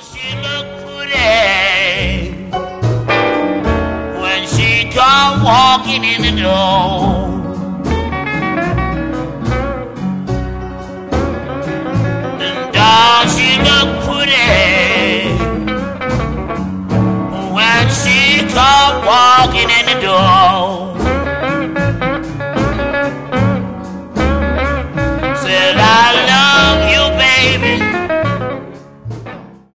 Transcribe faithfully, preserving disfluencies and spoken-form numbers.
she looked pretty when she come walking in the door.